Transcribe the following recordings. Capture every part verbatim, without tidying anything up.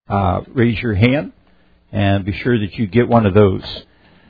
uh, raise your hand and be sure that you get one of those.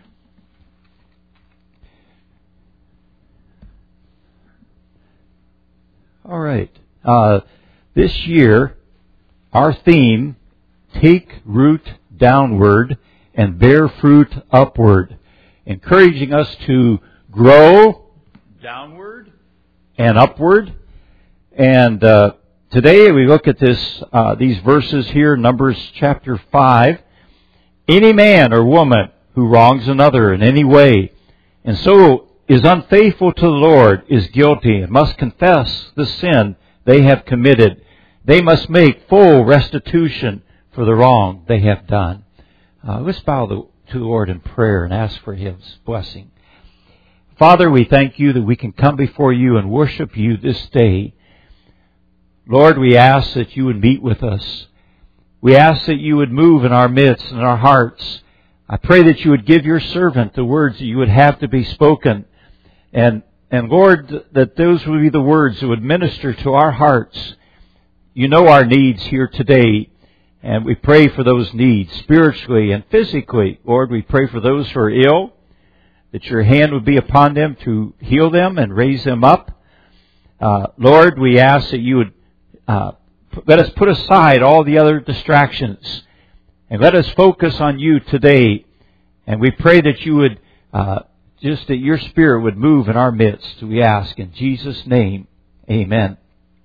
All right. Uh, this year, our theme, Take Root Downward and Bear Fruit Upward, encouraging us to grow downward and upward. And uh, today we look at this uh, these verses here, Numbers chapter five. Any man or woman who wrongs another in any way, and so is unfaithful to the Lord, is guilty and must confess the sin they have committed. They must make full restitution for the wrong they have done. Uh, let's bow the, to the Lord in prayer and ask for His blessing. Father, we thank You that we can come before You and worship You this day. Lord, we ask that You would meet with us. We ask that You would move in our midst and our hearts. I pray that You would give Your servant the words that You would have to be spoken. And, and Lord, that those would be the words that would minister to our hearts. You know our needs here today. And we pray for those needs spiritually and physically. Lord, we pray for those who are ill, that Your hand would be upon them to heal them and raise them up. Uh, Lord, we ask that You would uh, let us put aside all the other distractions and let us focus on You today. And we pray that You would, uh, just that Your Spirit would move in our midst. We ask in Jesus' name, amen.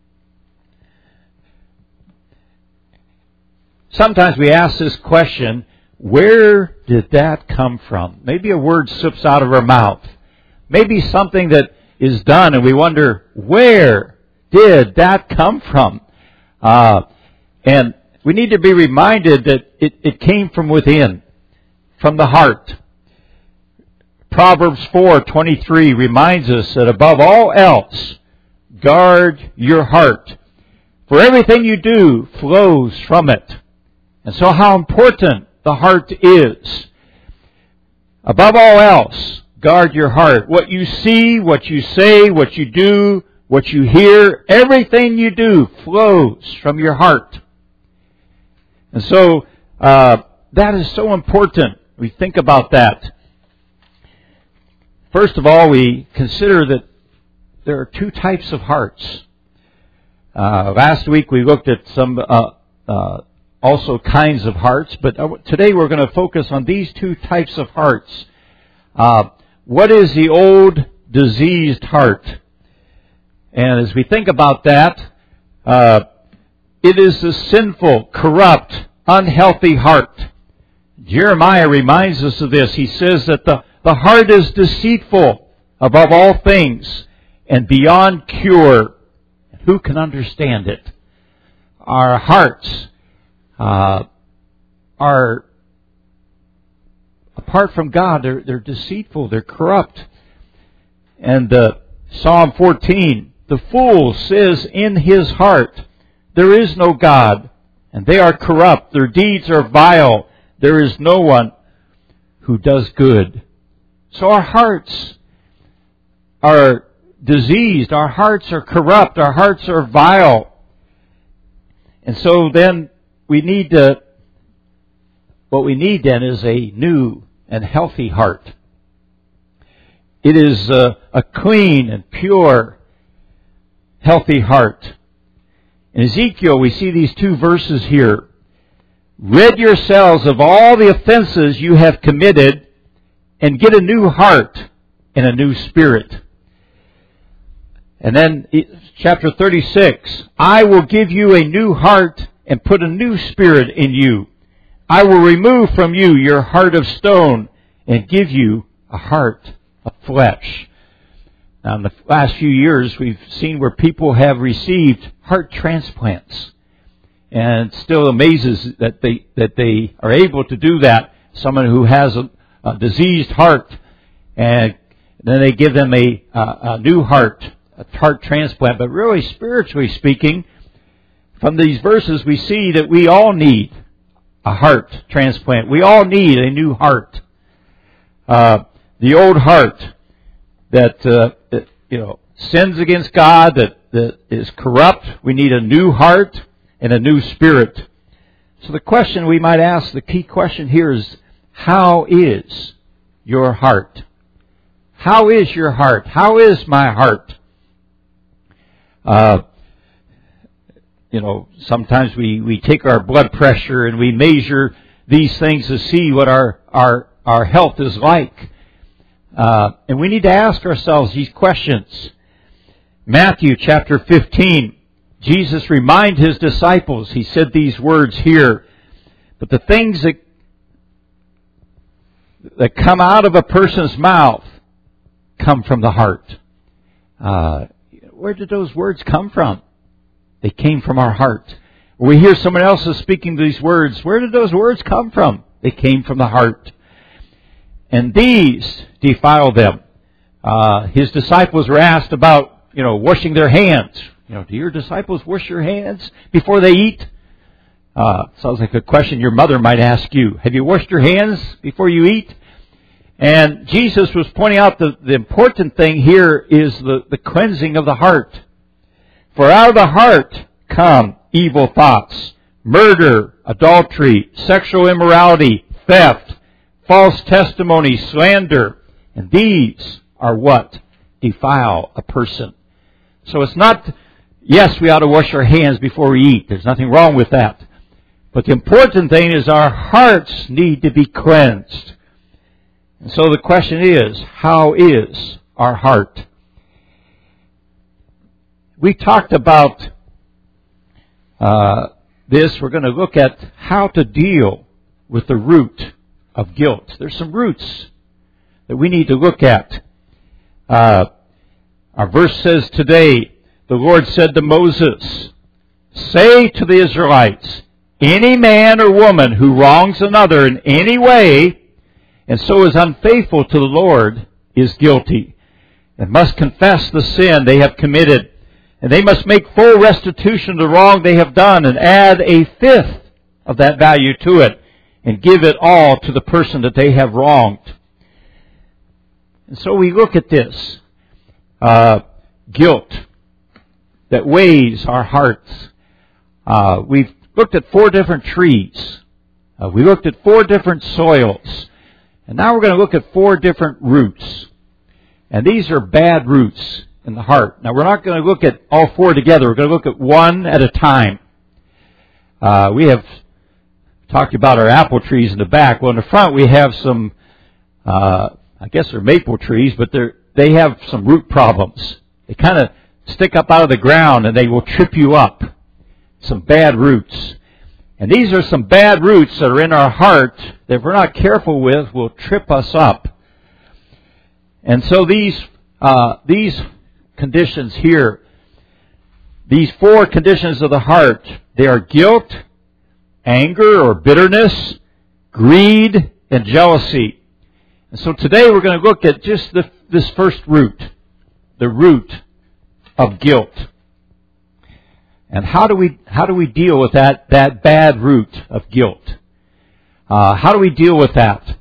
Sometimes we ask this question, where did that come from? Maybe a word slips out of our mouth. Maybe something that is done and we wonder, where did that come from? Uh, and we need to be reminded that it, it came from within, from the heart. Proverbs four twenty-three reminds us that above all else, guard your heart, for everything you do flows from it. And so how important the heart is. Above all else, guard your heart. What you see, what you say, what you do, what you hear, everything you do flows from your heart. And so uh, that is so important. We think about that. First of all, we consider that there are two types of hearts. Uh, last week we looked at some uh, uh, also kinds of hearts, but today we're going to focus on these two types of hearts. Uh, what is the old diseased heart? And as we think about that, uh, it is the sinful, corrupt, unhealthy heart. Jeremiah reminds us of this. He says that the, the heart is deceitful above all things and beyond cure. Who can understand it? Our hearts uh, are, apart from God, they're, they're deceitful, they're corrupt. And uh, Psalm fourteen, the fool says in his heart, there is no God, and they are corrupt, their deeds are vile, there is no one who does good. So our hearts are diseased, our hearts are corrupt, our hearts are vile. And so then we need to, what we need then is a new and healthy heart. It is a, a clean and pure, healthy heart. In Ezekiel, we see these two verses here. Rid yourselves of all the offenses you have committed and get a new heart and a new spirit. And then chapter thirty-six, I will give you a new heart and put a new spirit in you. I will remove from you your heart of stone and give you a heart of flesh. Now, in the last few years, we've seen where people have received heart transplants. And it still amazes that they that they are able to do that. Someone who has a, a diseased heart, and then they give them a, a, a new heart, a heart transplant. But really, spiritually speaking, from these verses, we see that we all need a heart transplant. We all need a new heart. Uh, the old heart that, uh, that you know sins against God, that, that is corrupt. We need a new heart and a new spirit. So the question we might ask, the key question here is, how is your heart? How is your heart? How is my heart? Uh, you know, sometimes we, we take our blood pressure and we measure these things to see what our, our, our health is like. Uh, and we need to ask ourselves these questions. Matthew chapter fifteen, Jesus reminded His disciples, He said these words here, but the things that, that come out of a person's mouth come from the heart. Uh, where did those words come from? They came from our heart. We hear someone else is speaking these words. Where did those words come from? They came from the heart. And these defile them. Uh, his disciples were asked about, you know, washing their hands. You know, do your disciples wash your hands before they eat? Uh, sounds like a question your mother might ask you. Have you washed your hands before you eat? And Jesus was pointing out the, the important thing here is the, the cleansing of the heart. For out of the heart come evil thoughts, murder, adultery, sexual immorality, theft, false testimony, slander. And these are what defile a person. So it's not, yes, we ought to wash our hands before we eat. There's nothing wrong with that. But the important thing is our hearts need to be cleansed. And so the question is, how is our heart? We talked about uh, this. We're going to look at how to deal with the root of guilt. There's some roots that we need to look at. Uh, our verse says today, the Lord said to Moses, say to the Israelites, any man or woman who wrongs another in any way and so is unfaithful to the Lord is guilty and must confess the sin they have committed. And they must make full restitution of the wrong they have done and add a fifth of that value to it and give it all to the person that they have wronged. And so we look at this uh, guilt that weighs our hearts. Uh, we've looked at four different trees. Uh, we looked at four different soils. And now we're going to look at four different roots. And these are bad roots in the heart. Now we're not going to look at all four together. We're going to look at one at a time. Uh, we have talked about our apple trees in the back. Well, in the front we have some, uh, I guess they're maple trees, but they're, they have some root problems. They kind of stick up out of the ground and they will trip you up. Some bad roots. And these are some bad roots that are in our heart that if we're not careful with will trip us up. And so these, uh, these conditions here, these four conditions of the heart, they are guilt, anger or bitterness, greed, and jealousy. And so today we're going to look at just the, this first root, the root of guilt. And how do we how do we deal with that that bad root of guilt? Uh, how do we deal with that?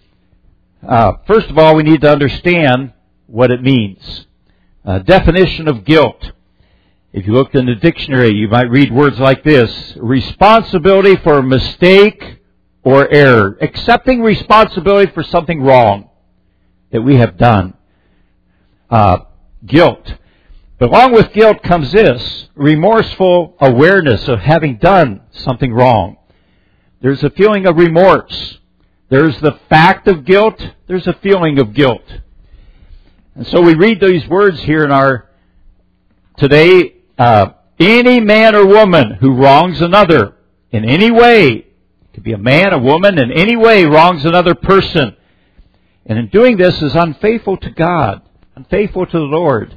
Uh, first of all, we need to understand what it means. Uh, definition of guilt. If you looked in the dictionary, you might read words like this: responsibility for a mistake or error, accepting responsibility for something wrong that we have done. Uh, guilt. But along with guilt comes this, remorseful awareness of having done something wrong. There's a feeling of remorse. There's the fact of guilt. There's a feeling of guilt. And so we read these words here in our, today, uh, any man or woman who wrongs another in any way, it could be a man, a woman, in any way wrongs another person, and in doing this is unfaithful to God, unfaithful to the Lord,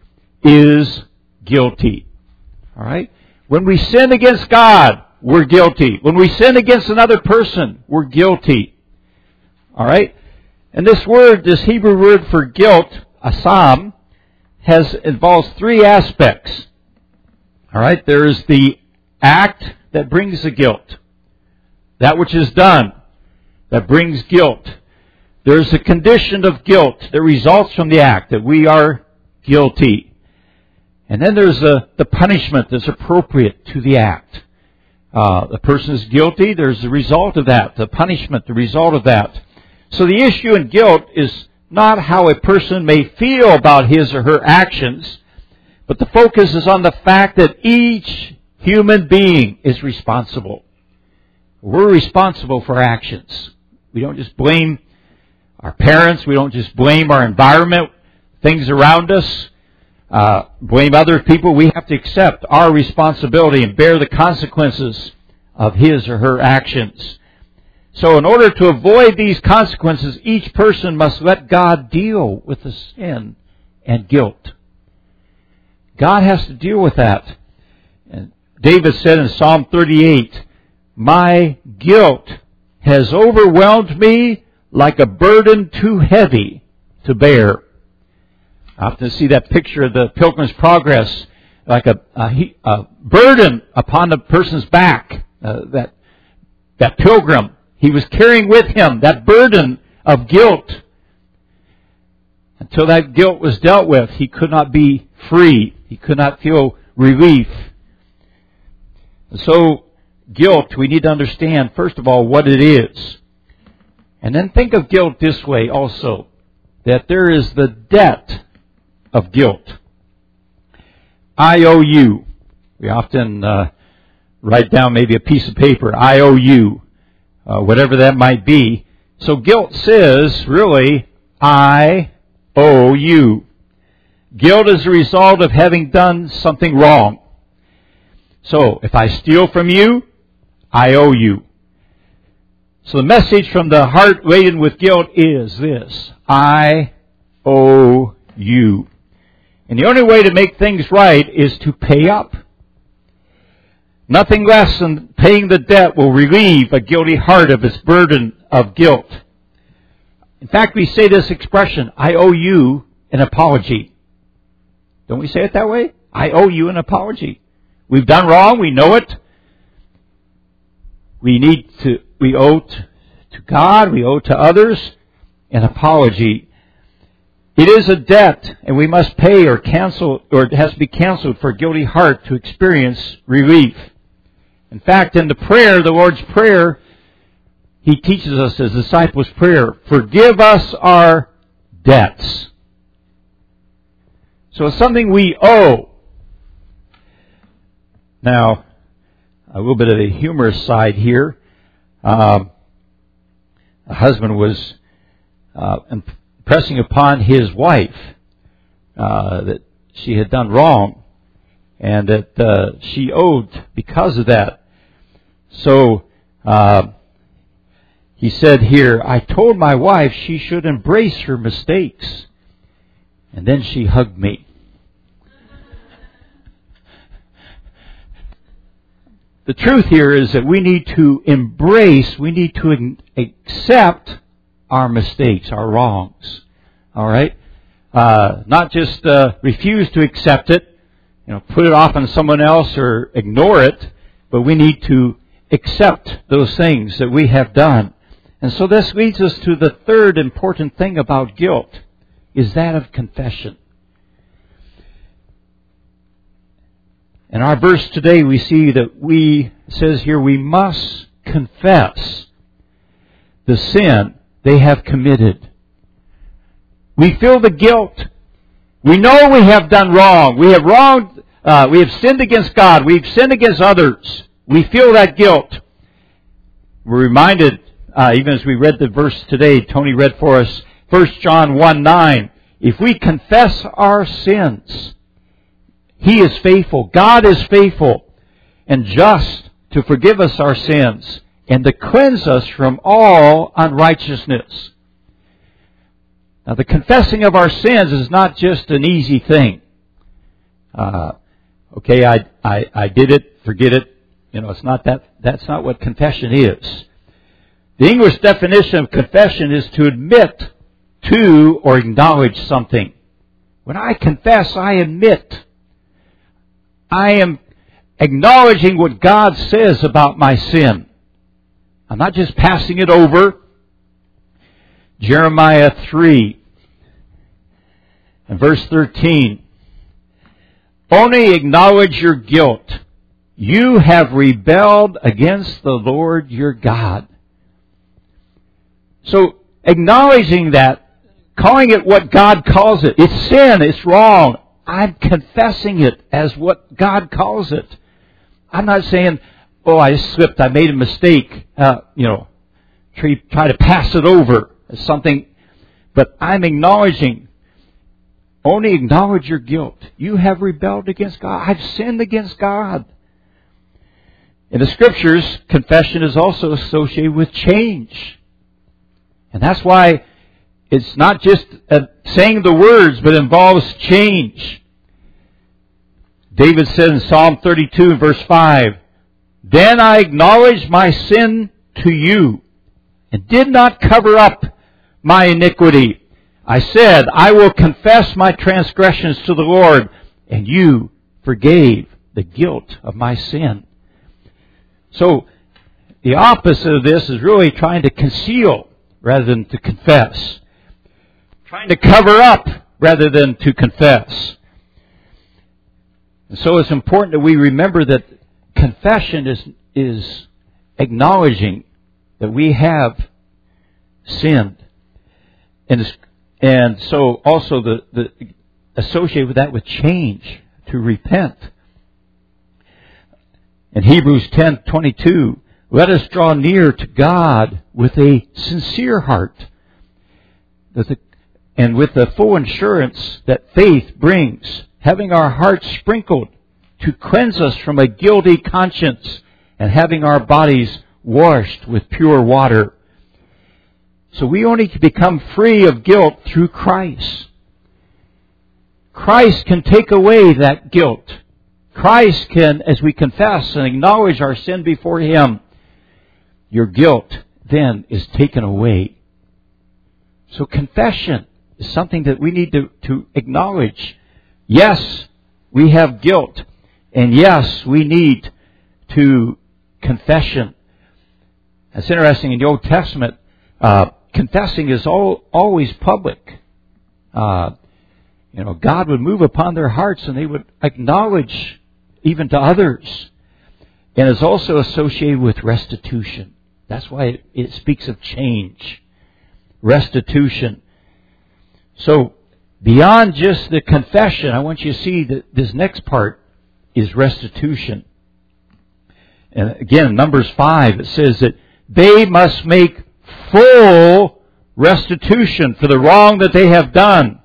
is guilty. All right? When we sin against God, we're guilty. When we sin against another person, we're guilty. All right? And this word, this Hebrew word for guilt, asam, has involves three aspects. All right? There is the act that brings the guilt. That which is done that brings guilt. There's a condition of guilt that results from the act, that we are guilty. And then there's the, the punishment that's appropriate to the act. Uh, the person is guilty. There's the result of that, the punishment, the result of that. So the issue in guilt is not how a person may feel about his or her actions, but the focus is on the fact that each human being is responsible. We're responsible for actions. We don't just blame our parents. We don't just blame our environment, things around us, uh, blame other people. We have to accept our responsibility and bear the consequences of his or her actions. So in order to avoid these consequences, each person must let God deal with the sin and guilt. God has to deal with that. And David said in Psalm thirty-eight, "My guilt has overwhelmed me like a burden too heavy to bear." I often see that picture of the Pilgrim's Progress, like a, a, a burden upon the person's back. Uh, that that pilgrim, he was carrying with him that burden of guilt. Until that guilt was dealt with, he could not be free. He could not feel relief. So, guilt, we need to understand, first of all, what it is. And then think of guilt this way also, that there is the debt of guilt. I owe you. We often uh, write down maybe a piece of paper, I owe you, uh, whatever that might be. So guilt says, really, I owe you. Guilt is a result of having done something wrong. So, if I steal from you, I owe you. So the message from the heart laden with guilt is this: I owe you. And the only way to make things right is to pay up. Nothing less than paying the debt will relieve a guilty heart of its burden of guilt. In fact, we say this expression, I owe you an apology. Don't we say it that way? I owe you an apology. We've done wrong. We know it. We need to, we owe to, to God, we owe to others an apology. It is a debt, and we must pay or cancel, or it has to be canceled for a guilty heart to experience relief. In fact, in the prayer, the Lord's Prayer, He teaches us as disciples' prayer, forgive us our debts. So it's something we owe. Now, a little bit of a humorous side here. Um, a husband was uh, impressing upon his wife uh, that she had done wrong and that uh, she owed because of that. So uh, he said here, I told my wife she should embrace her mistakes. And then she hugged me. The truth here is that we need to embrace, we need to accept our mistakes, our wrongs. All right? Uh, not just uh, refuse to accept it, you know, put it off on someone else or ignore it, but we need to accept those things that we have done. And so this leads us to the third important thing about guilt, is that of confession. In our verse today, we see that we, it says here, we must confess the sin they have committed. We feel the guilt. We know we have done wrong. We have wronged, uh, we have sinned against God. We've sinned against others. We feel that guilt. We're reminded, uh, even as we read the verse today, Tony read for us, First John one nine, if we confess our sins, He is faithful. God is faithful and just to forgive us our sins and to cleanse us from all unrighteousness. Now, the confessing of our sins is not just an easy thing. Uh, okay, I, I, I did it, forget it. You know, it's not that, that's not what confession is. The English definition of confession is to admit to or acknowledge something. When I confess, I admit. I am acknowledging what God says about my sin. I'm not just passing it over. Jeremiah three and verse thirteen. Only acknowledge your guilt You have rebelled against the Lord your God. So, acknowledging that, calling it what God calls it. It's sin, it's wrong. I'm confessing it as what God calls it. I'm not saying, oh, I slipped, I made a mistake, uh, you know, try, try to pass it over as something. But I'm acknowledging, only acknowledge your guilt. You have rebelled against God. I've sinned against God. In the Scriptures, confession is also associated with change. And that's why it's not just uh, saying the words, but involves change. David said in Psalm thirty-two, verse five, Then I acknowledged my sin to you, and did not cover up my iniquity. I said, I will confess my transgressions to the Lord, and you forgave the guilt of my sin. So, the opposite of this is really trying to conceal rather than to confess. Trying to cover up rather than to confess. And so it's important that we remember that confession is, is acknowledging that we have sinned. And, and so also the, the associated with that with change, to repent. In Hebrews ten twenty-two, let us draw near to God with a sincere heart, and with the full assurance that faith brings, having our hearts sprinkled to cleanse us from a guilty conscience, and having our bodies washed with pure water. So we only can become free of guilt through Christ. Christ can take away that guilt. Christ can, as we confess and acknowledge our sin before Him, your guilt then is taken away. So confession is something that we need to, to acknowledge. Yes, we have guilt. And yes, we need to confession. It's interesting, in the Old Testament, uh, confessing is all, always public. Uh, you know, God would move upon their hearts and they would acknowledge even to others. And it's also associated with restitution. That's why it, it speaks of change. Restitution. So, beyond just the confession, I want you to see that this next part is restitution. And again, Numbers five, it says that they must make full restitution for the wrong that they have done,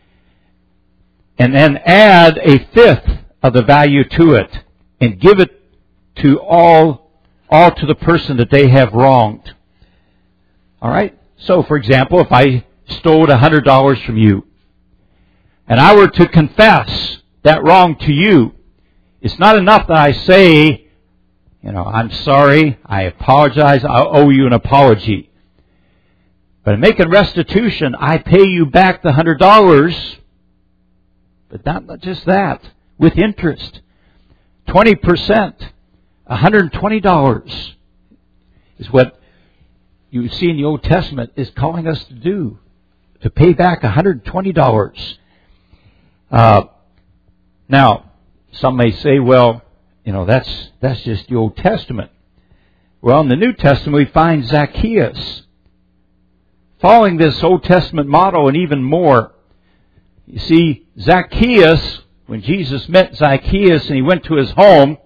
and then add a fifth of the value to it, and give it to all, all to the person that they have wronged. All right? So, for example, if I stole one hundred dollars from you, and I were to confess that wrong to you, it's not enough that I say, you know, I'm sorry, I apologize, I owe you an apology. But in making restitution, I pay you back the one hundred dollars, but not just that, with interest. twenty percent, one hundred twenty dollars is what you see in the Old Testament is calling us to do, to pay back one hundred twenty dollars. Uh, now, some may say, well, you know, that's that's just the Old Testament. Well, in the New Testament, we find Zacchaeus following this Old Testament model and even more. You see, Zacchaeus, when Jesus met Zacchaeus and he went to his home,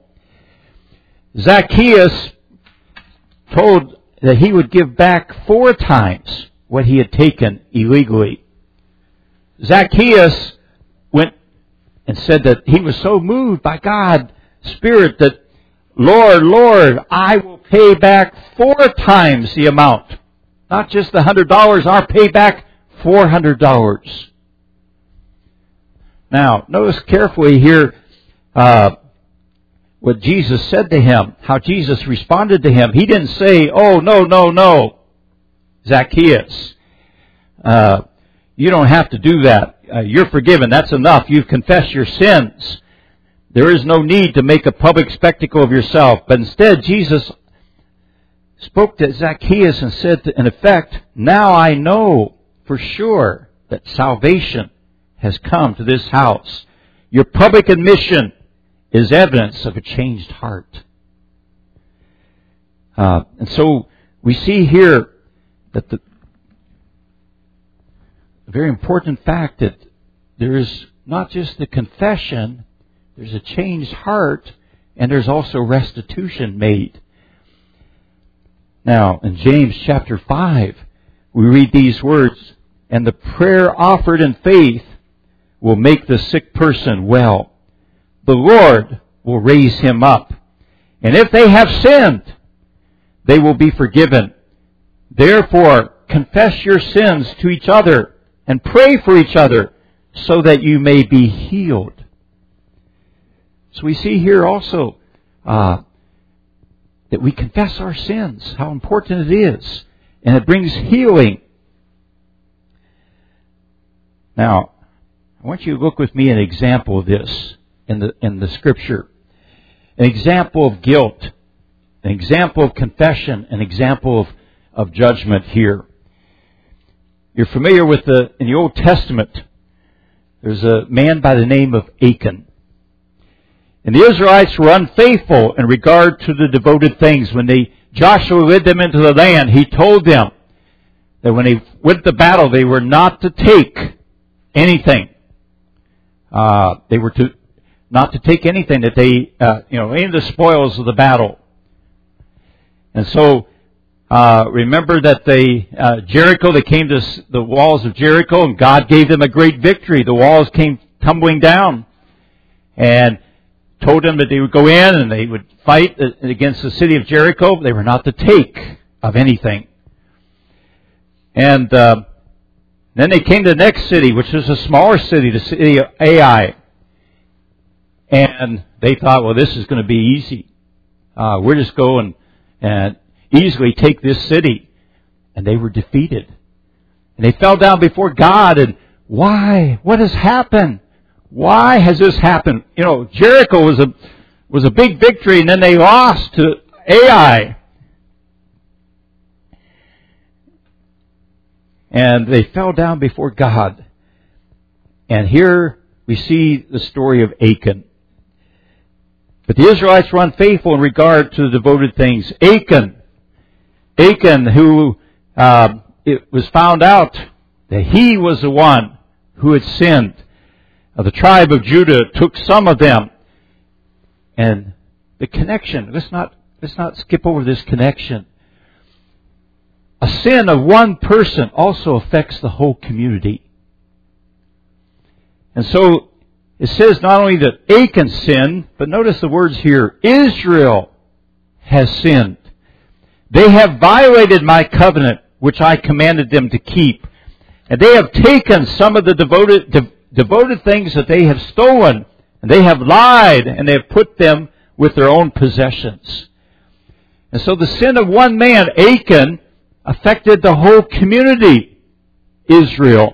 Zacchaeus told that he would give back four times what he had taken illegally. Zacchaeus went and said that he was so moved by God's Spirit that, Lord, Lord, I will pay back four times the amount. Not just the one hundred dollars, I'll pay back four hundred dollars. Now, notice carefully here uh, what Jesus said to him, how Jesus responded to him. He didn't say, oh, no, no, no, Zacchaeus. Uh, you don't have to do that. Uh, you're forgiven. That's enough. You've confessed your sins. There is no need to make a public spectacle of yourself. But instead, Jesus spoke to Zacchaeus and said, in effect, now I know for sure that salvation has come to this house. Your public admission is evidence of a changed heart. Uh, and so we see here that the, a very important fact that there is not just the confession, there's a changed heart, and there's also restitution made. Now, in James chapter five, we read these words, "And the prayer offered in faith will make the sick person well. The Lord will raise him up. And if they have sinned, they will be forgiven. Therefore, confess your sins to each other and pray for each other so that you may be healed." So we see here also uh, that we confess our sins, how important it is, and it brings healing. Now, I want you to look with me at an example of this in the in the Scripture. An example of guilt, an example of confession, an example of, of judgment here. You're familiar with the, in the Old Testament, there's a man by the name of Achan. And the Israelites were unfaithful in regard to the devoted things. When they, Joshua led them into the land, he told them that when they went to battle, they were not to take anything. Uh, they were to not to take anything that they, uh, you know, any of the spoils of the battle. And so, uh, remember that they, uh, Jericho, they came to the walls of Jericho, and God gave them a great victory. The walls came tumbling down, and told them that they would go in and they would fight against the city of Jericho. They were not to take of anything. And uh, then they came to the next city, which was a smaller city, the city of Ai. And they thought, well, this is going to be easy. Uh, we're just going and easily take this city. And they were defeated. And they fell down before God. And why? What has happened? Why has this happened? You know, Jericho was a was a big victory, and then they lost to Ai. And they fell down before God. And here we see the story of Achan. But the Israelites were unfaithful in regard to the devoted things. Achan, Achan, who uh, it was found out that he was the one who had sinned. Now, the tribe of Judah took some of them. And the connection, let's not let's not skip over this connection. A sin of one person also affects the whole community. And so it says not only that Achan sinned, but notice the words here, Israel has sinned. They have violated my covenant, which I commanded them to keep. And they have taken some of the devoted, de- devoted things that they have stolen, and they have lied, and they have put them with their own possessions. And so the sin of one man, Achan, affected the whole community, Israel.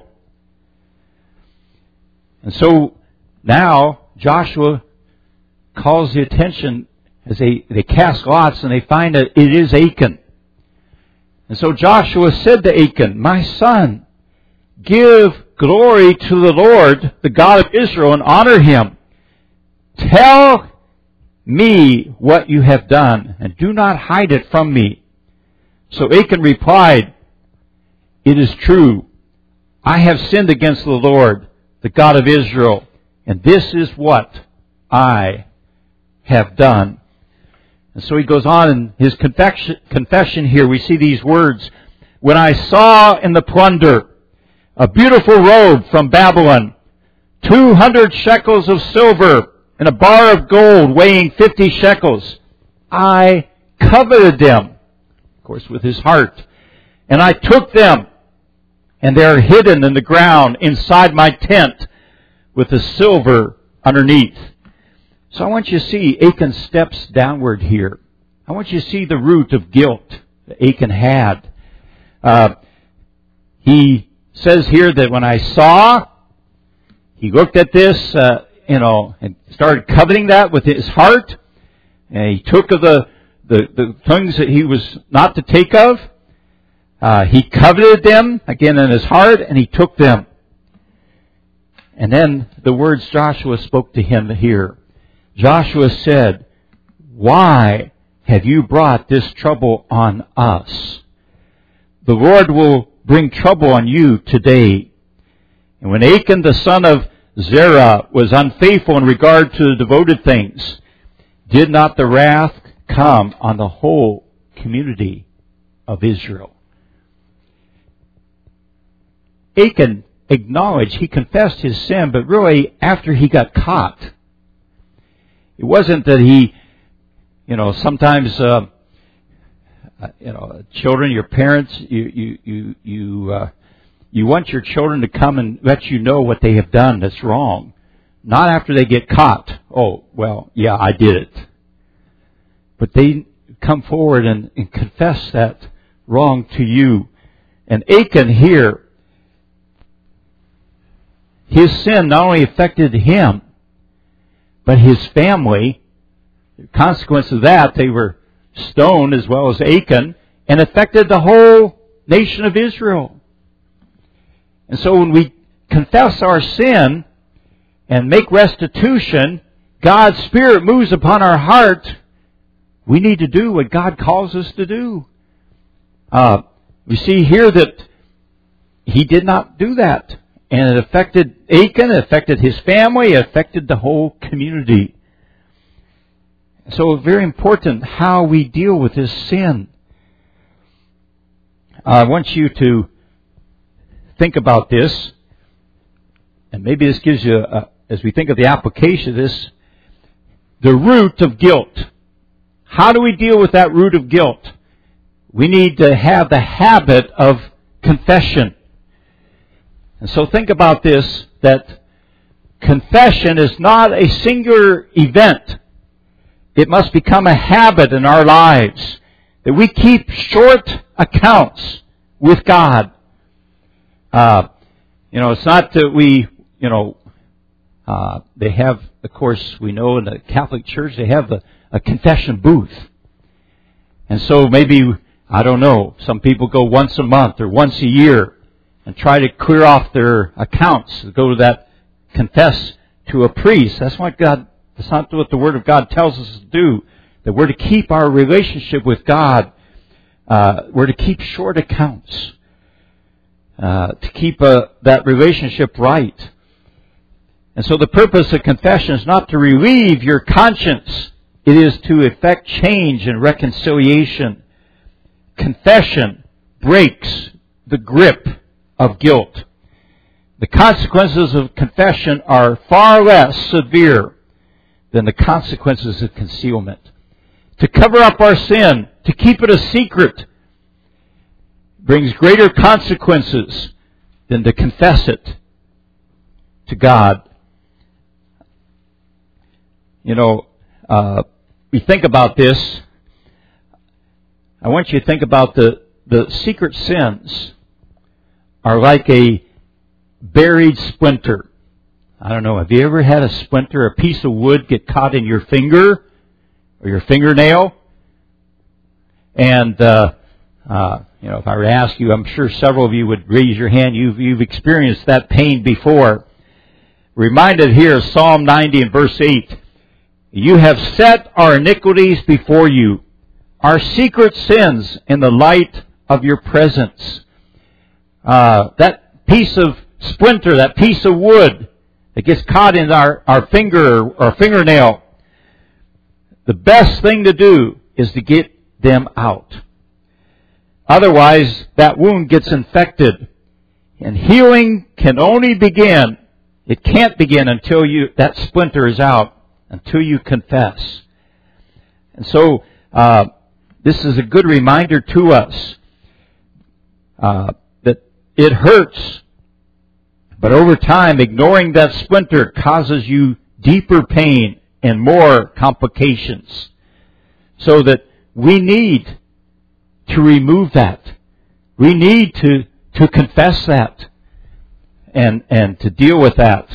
And so now Joshua calls the attention as they, they cast lots and they find that it is Achan. And so Joshua said to Achan, my son, give glory to the Lord, the God of Israel, and honor him. Tell me what you have done, and do not hide it from me. So Achan replied, it is true. I have sinned against the Lord, the God of Israel, and this is what I have done. And so he goes on in his confession, confession here. We see these words. When I saw in the plunder a beautiful robe from Babylon, two hundred shekels of silver, and a bar of gold weighing fifty shekels, I coveted them, of course with his heart, and I took them, and they are hidden in the ground inside my tent with the silver underneath. So I want you to see Achan steps downward here. I want you to see the root of guilt that Achan had. Uh, he says here that when I saw, he looked at this, uh, you know, and started coveting that with his heart. And he took of the, the, the things that he was not to take of. Uh, he coveted them, again, in his heart, and he took them. And then the words Joshua spoke to him here. Joshua said, "Why have you brought this trouble on us?" The Lord will bring trouble on you today. And when Achan, the son of Zerah, was unfaithful in regard to the devoted things, did not the wrath come on the whole community of Israel? Achan acknowledged, he confessed his sin, but really after he got caught. It wasn't that he, you know, sometimes, uh, you know, children, your parents, you, you, you, you, uh, you want your children to come and let you know what they have done that's wrong. Not after they get caught. Oh, well, yeah, I did it. But they come forward and, and confess that wrong to you. And Achan here, his sin not only affected him, but his family. The consequence of that, they were stoned as well as Achan, and affected the whole nation of Israel. And so when we confess our sin and make restitution, God's Spirit moves upon our heart. We need to do what God calls us to do. Uh, we see here that he did not do that. And it affected Achan, it affected his family, it affected the whole community. So very important how we deal with this sin. I want you to think about this, and maybe this gives you, a, as we think of the application of this, the root of guilt. How do we deal with that root of guilt? We need to have the habit of confession. And so think about this, that confession is not a singular event. It must become a habit in our lives, that we keep short accounts with God. Uh, you know, it's not that we, you know, uh, they have, of course, we know in the Catholic Church, they have a, a confession booth. And so maybe, I don't know, some people go once a month or once a year and try to clear off their accounts, go to that, confess to a priest. That's not God. That's not what the Word of God tells us to do. That we're to keep our relationship with God. Uh, we're to keep short accounts. Uh, to keep uh, that relationship right. And so the purpose of confession is not to relieve your conscience. It is to effect change and reconciliation. Confession breaks the grip of guilt. The consequences of confession are far less severe than the consequences of concealment. To cover up our sin, to keep it a secret, brings greater consequences than to confess it to God. You know, uh, we think about this. I want you to think about the, the secret sins are like a buried splinter. I don't know, have you ever had a splinter, a piece of wood get caught in your finger or your fingernail? And, uh, uh, you know, if I were to ask you, I'm sure several of you would raise your hand. You've, you've experienced that pain before. Reminded here, Psalm ninety and verse eight. You have set our iniquities before you, our secret sins in the light of your presence. Uh, that piece of splinter, that piece of wood that gets caught in our, our finger or fingernail, the best thing to do is to get them out. Otherwise, that wound gets infected. And healing can only begin, it can't begin until you that splinter is out, until you confess. And so, uh, this is a good reminder to us uh, that it hurts. But over time, ignoring that splinter causes you deeper pain and more complications. So that we need to remove that. We need to, to confess that and, and to deal with that.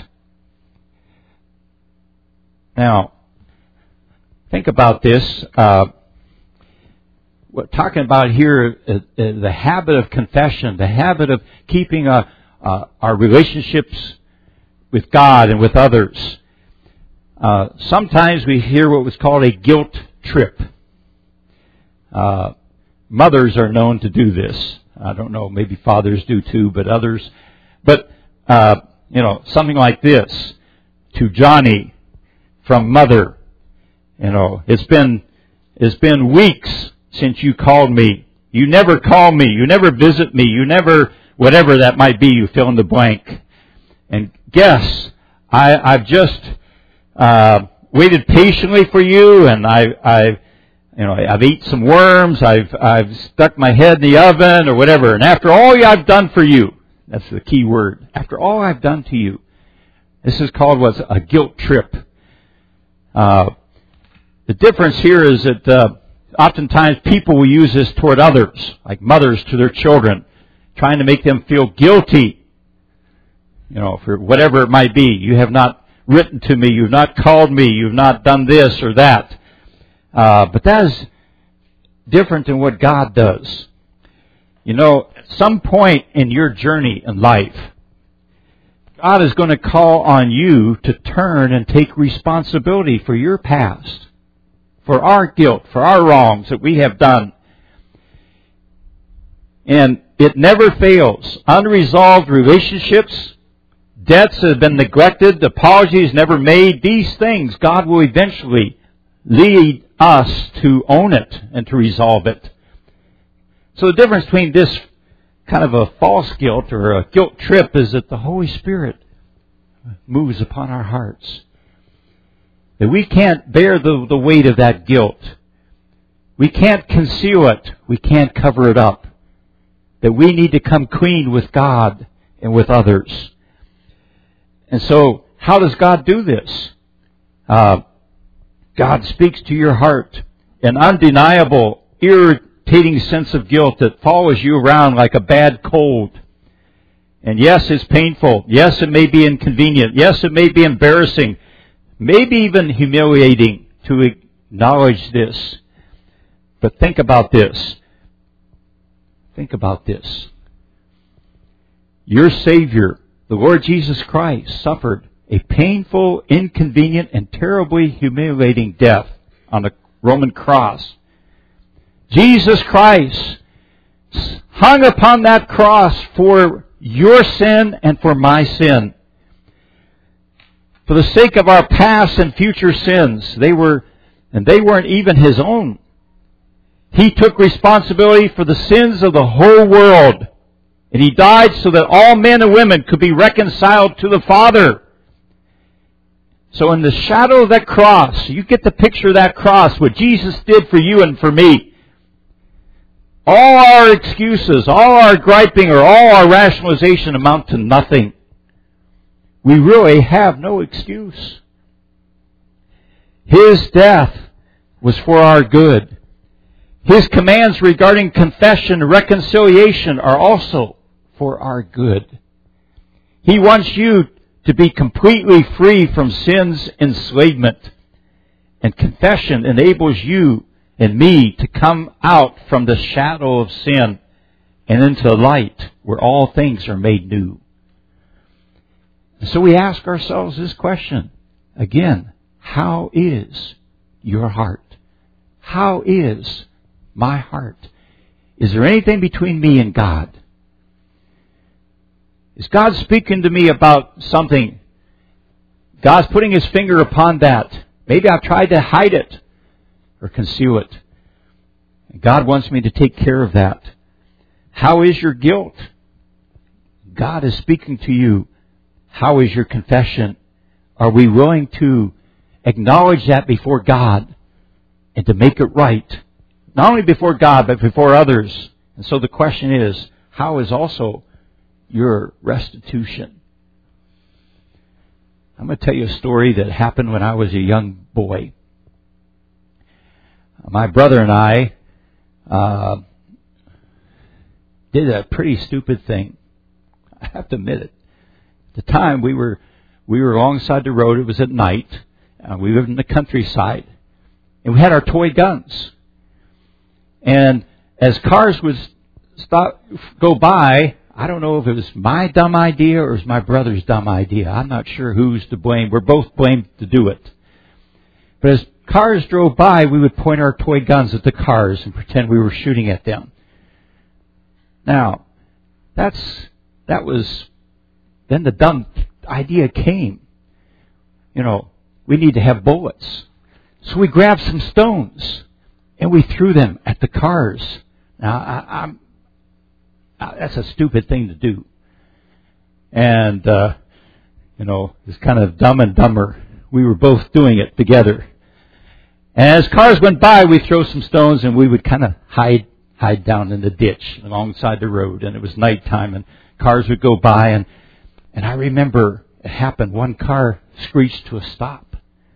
Now, think about this. Uh, what talking about here is, is the habit of confession, the habit of keeping a, uh, our relationships with God and with others. Uh, sometimes we hear what was called a guilt trip. Uh, mothers are known to do this. I don't know, maybe fathers do too, but others. But, uh, you know, something like this. To Johnny from Mother. You know, it's been, it's been weeks since you called me. You never call me. You never visit me. You never, whatever that might be, you fill in the blank. And guess, I, I've just, uh, waited patiently for you, and I, I, you know, I've eaten some worms, I've, I've stuck my head in the oven or whatever, and after all I've done for you, that's the key word, after all I've done to you, this is called what's a guilt trip. Uh, the difference here is that, uh, oftentimes people will use this toward others, like mothers to their children, trying to make them feel guilty, you know, for whatever it might be. You have not written to me, you've not called me, you've not done this or that. Uh, but that is different than what God does. You know, at some point in your journey in life, God is going to call on you to turn and take responsibility for your past, for our guilt, for our wrongs that we have done. And it never fails. Unresolved relationships, debts that have been neglected, apologies never made, these things, God will eventually lead us to own it and to resolve it. So the difference between this kind of a false guilt or a guilt trip is that the Holy Spirit moves upon our hearts. That we can't bear the, the weight of that guilt. We can't conceal it. We can't cover it up. That we need to come clean with God and with others. And so, how does God do this? Uh, God speaks to your heart. An undeniable, irritating sense of guilt that follows you around like a bad cold. And yes, it's painful. Yes, it may be inconvenient. Yes, it may be embarrassing. Maybe even humiliating to acknowledge this. But think about this. Think about this. Your Savior, the Lord Jesus Christ, suffered a painful, inconvenient, and terribly humiliating death on a Roman cross. Jesus Christ hung upon that cross for your sin and for my sin. For the sake of our past and future sins, they were, and they weren't even His own. He took responsibility for the sins of the whole world. And He died so that all men and women could be reconciled to the Father. So in the shadow of that cross, you get the picture of that cross, what Jesus did for you and for me. All our excuses, all our griping, or all our rationalization amount to nothing. We really have no excuse. His death was for our good. His commands regarding confession and reconciliation are also for our good. He wants you to be completely free from sin's enslavement. And confession enables you and me to come out from the shadow of sin and into the light where all things are made new. So we ask ourselves this question again: how is your heart? How is my heart? Is there anything between me and God? Is God speaking to me about something? God's putting His finger upon that. Maybe I've tried to hide it or conceal it. God wants me to take care of that. How is your guilt? God is speaking to you. How is your confession? Are we willing to acknowledge that before God and to make it right? Not only before God, but before others. And so the question is, how is also your restitution? I'm going to tell you a story that happened when I was a young boy. My brother and I uh, did a pretty stupid thing. I have to admit it. At the time, we were we were alongside the road. It was at night. Uh, we lived in the countryside. And we had our toy guns. And as cars would stop, go by, I don't know if it was my dumb idea or it was my brother's dumb idea. I'm not sure who's to blame. We're both blamed to do it. But as cars drove by, we would point our toy guns at the cars and pretend we were shooting at them. Now, that's that was, then the dumb idea came. You know, we need to have bullets. So we grabbed some stones and we threw them at the cars. Now, I, I'm, uh, that's a stupid thing to do. And, uh, you know, it's kind of Dumb and Dumber. We were both doing it together. And as cars went by, we'd throw some stones and we would kind of hide hide down in the ditch alongside the road. And it was nighttime and cars would go by. And, and I remember it happened. One car screeched to a stop.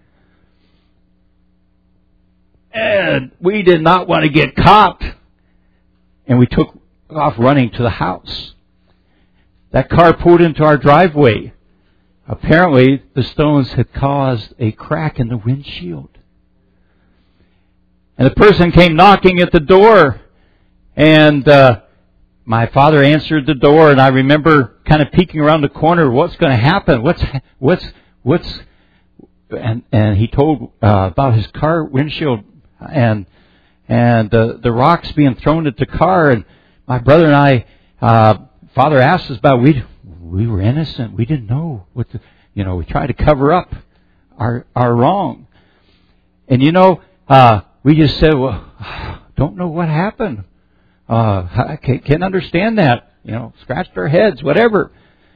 And we did not want to get caught. And we took off running to the house. That car pulled into our driveway. Apparently, the stones had caused a crack in the windshield. And the person came knocking at the door. And uh, my father answered the door. And I remember kind of peeking around the corner. What's going to happen? What's what's what's? And and he told uh, about his car windshield and and uh, the rocks being thrown at the car. And my brother and I, uh, father asked us about. We we were innocent. We didn't know what the, you know. We tried to cover up our our wrong. And you know. Uh, We just said, well, don't know what happened. Uh, I can't, can't understand that. You know, scratched our heads, whatever.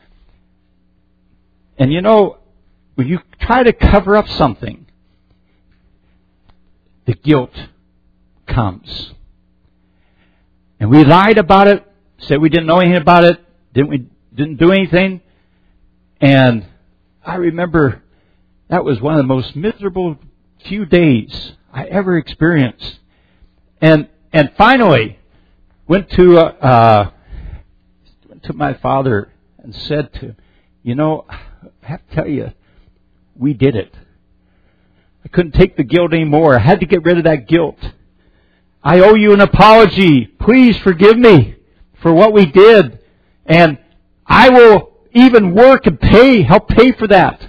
And you know, when you try to cover up something, the guilt comes. And we lied about it, said we didn't know anything about it, didn't we didn't do anything. And I remember that was one of the most miserable few days I ever experienced. And and finally went to uh, uh, went to my father and said to him, you know, I have to tell you, we did it. I couldn't take the guilt anymore. I had to get rid of that guilt. I owe you an apology. Please forgive me for what we did. And I will even work and pay, help pay for that.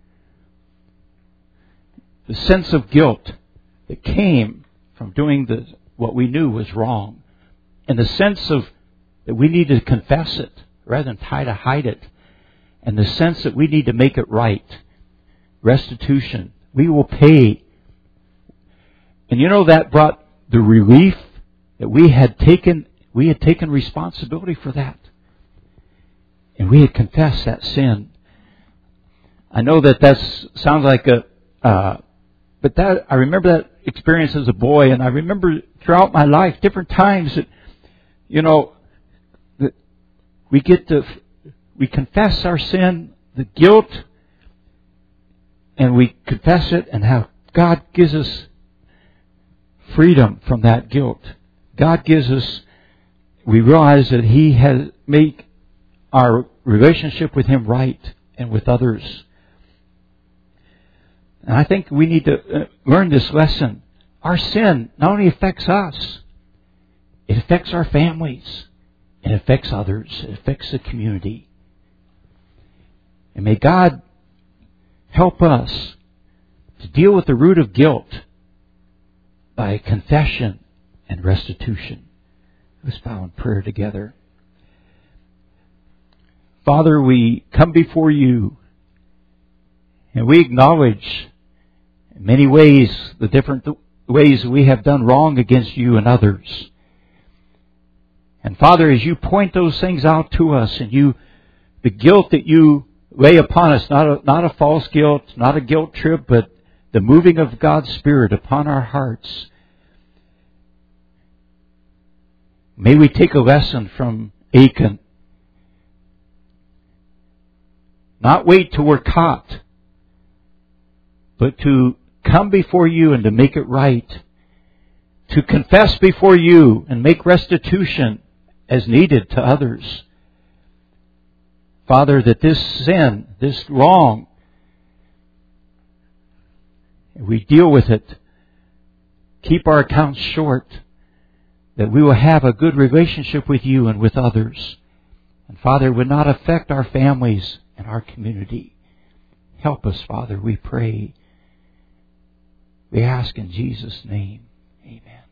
The sense of guilt that came from doing the, what we knew was wrong. And the sense of that we need to confess it rather than try to hide it. And the sense that we need to make it right. Restitution. We will pay. And you know, that brought the relief that we had taken, we had taken responsibility for that. And we had confessed that sin. I know that that sounds like a, uh, but that, I remember that experience as a boy, and I remember throughout my life, different times that, you know, that we get to, we confess our sin, the guilt, and we confess it, and how God gives us freedom from that guilt. God gives us, we realize that He has made our relationship with Him right and with others. And I think we need to learn this lesson. Our sin not only affects us, it affects our families, it affects others, it affects the community. And may God help us to deal with the root of guilt by confession and restitution. Let's bow in prayer together. Father, we come before You and we acknowledge in many ways the different ways we have done wrong against You and others. And Father, as You point those things out to us, and You, the guilt that You lay upon us, not a, not a false guilt, not a guilt trip, but the moving of God's Spirit upon our hearts. May we take a lesson from Achan. Not wait till we're caught, but to come before You and to make it right. To confess before You and make restitution as needed to others. Father, that this sin, this wrong, we deal with it. Keep our accounts short. That we will have a good relationship with You and with others. And Father, it would not affect our families and our community. Help us, Father, we pray. We ask in Jesus' name. Amen.